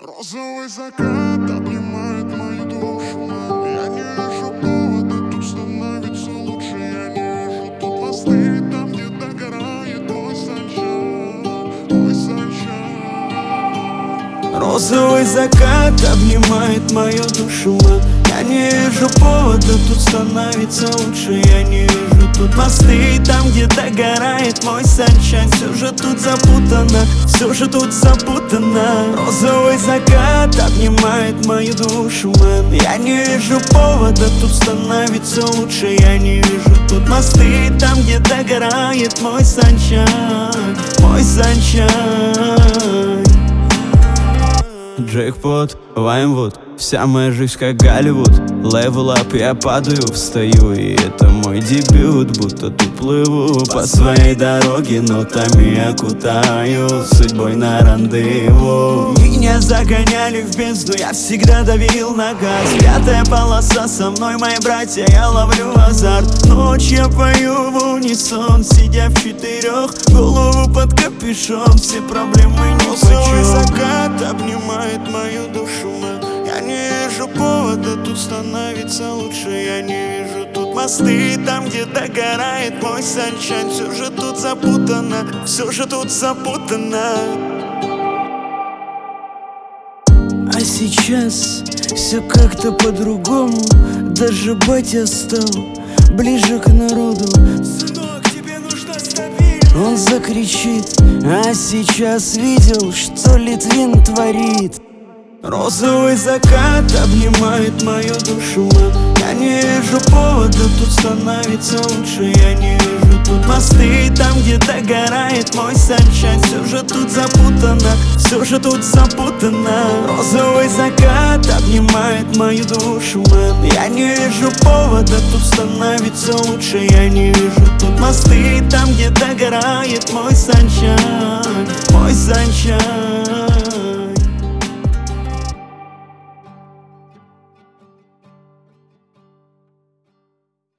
Розовый закат обнимает мою душу, мам. Я не вижу повода, тут становится лучше. Я не вижу тут мосты, там где догорает мой санчан, мой санчан. Розовый закат обнимает мою душу, мам. Я не вижу повода, тут становится лучше. Я не вижу тут мосты, там где догорает мой санчан. Все же тут запутано, все же тут запутано. Розовый закат обнимает мою душу, мэн. Я не вижу повода, тут становится лучше. Я не вижу тут мосты, там где догорает мой санчан, мой санчан. Джекпот, Ваймвуд, вся моя жизнь как Голливуд. Левел ап, я падаю, встаю, и это мой дебют. Будто тут плыву по своей дороге, нотами окутаю судьбой на рандеву. Меня загоняли в бездну, я всегда давил на газ. Пятая полоса со мной, мои братья, я ловлю азарт. Ночь я пою в унисон, сидя в четырех, голову под капюшон, все проблемы ни по чем. Розовый закат обнимает мою душу, мэн. Я не вижу повода, тут становится лучше. Я не вижу тут мосты, там где догорает мой санчан. Все же тут запутано, все же тут запутано. А сейчас все как-то по-другому. Даже батя стал ближе к народу. Сынок, тебе нужна стабильность. Он закричит, а сейчас видел, что Литвин творит. Розовый закат обнимает мою душу, мэн. Я не вижу повода, тут становится лучше. Я не вижу тут мосты, там где догорает мой санчан. Все же тут запутано, все же тут запутано. Розовый закат обнимает мою душу, мэн. Я не вижу повода, тут становится лучше. Я не вижу тут мосты, там где догорает мой санчан, мой санчан.